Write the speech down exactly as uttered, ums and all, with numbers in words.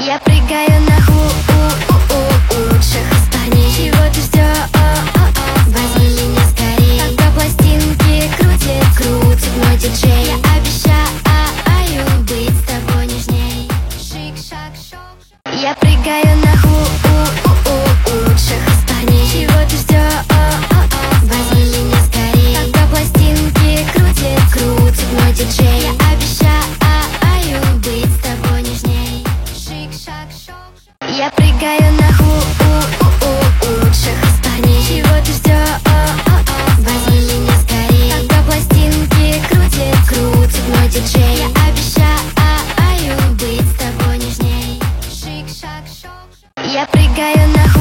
Я прыгаю на ху у у у лучших из парней. Чего ты ждешь? Возьми меня скорее. Когда пластинки крутит, крутит мой диджей. Я обещаю быть с тобой нежней. Шик-шак-шок. Я прыгаю на ху у у у лучших из парней. Чего ты ждешь? Возьми меня скорее. Когда пластинки крутит, крутит мой диджей. Я обещаю быть с тобой нежней. Я прыгаю на ху у у лучших из парней. Чего ты ждешь? Возьми меня скорее. Когда пластинки крутит, крутит мой диджей. Я обещаю быть с тобой нежней. Я прыгаю на ху